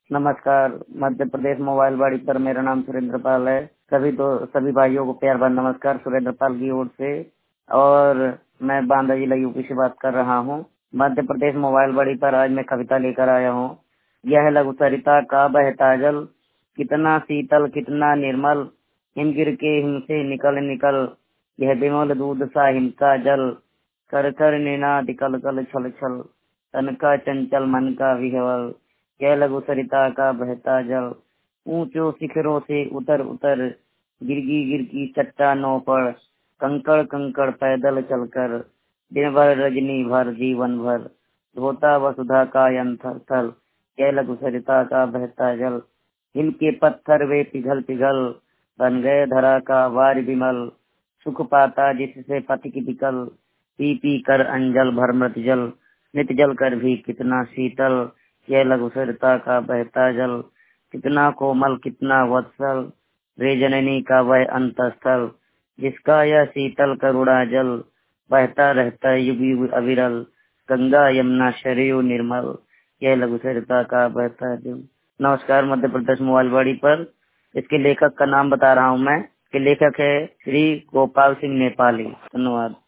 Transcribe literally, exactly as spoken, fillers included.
नमस्कार। मध्य प्रदेश मोबाइल वाड़ी पर मेरा नाम सुरेंद्र पाल है। सभी तो सभी भाइयों को प्यार भरा नमस्कार सुरेंद्र पाल की ओर से। और मैं बांदा जिला यूपी से बात कर रहा हूँ। मध्य प्रदेश मोबाइल वाड़ी पर आज मैं कविता लेकर आया हूँ। यह लघु सरिता का बहता जल, कितना शीतल कितना निर्मल, हिम गिर के हिम से निकल निकल, यह विमल दूध सा हिम का जल, कर कर निनाद कल कल छल छल, तन का चंचल मन का विह्वल, यह लघु सरिता का बहता जल, ऊंचो शिखरों से उतर उतर, गिरगी गिरगी चट्टानों पर, कंकड़ कंकड़ पैदल चलकर, दिन भर रजनी भर जीवन भर, धोता वसुधा का यंथर थल, यह लघु सरिता का बहता जल, हिम के पत्थर वे पिघल पिघल, बन गए धरा का वार विमल, सुख पाता जिससे पथिक विकल, पी पी कर अंजल भर मृत जल, नित जल कर भी कितना शीतल, यह लघु सरिता का बहता जल, कितना कोमल कितना वत्सल, रे जननी का वह अंतस्थल, जिसका यह शीतल करुणा जल, बहता रहता युग युग अविरल, गंगा यमुना सरयू निर्मल, यह लघु सरिता का बहता जल। नमस्कार। मध्य प्रदेश मोबाइल वाड़ी पर इसके लेखक का नाम बता रहा हूँ मैं। इसके लेखक है श्री गोपाल सिंह नेपाली। धन्यवाद।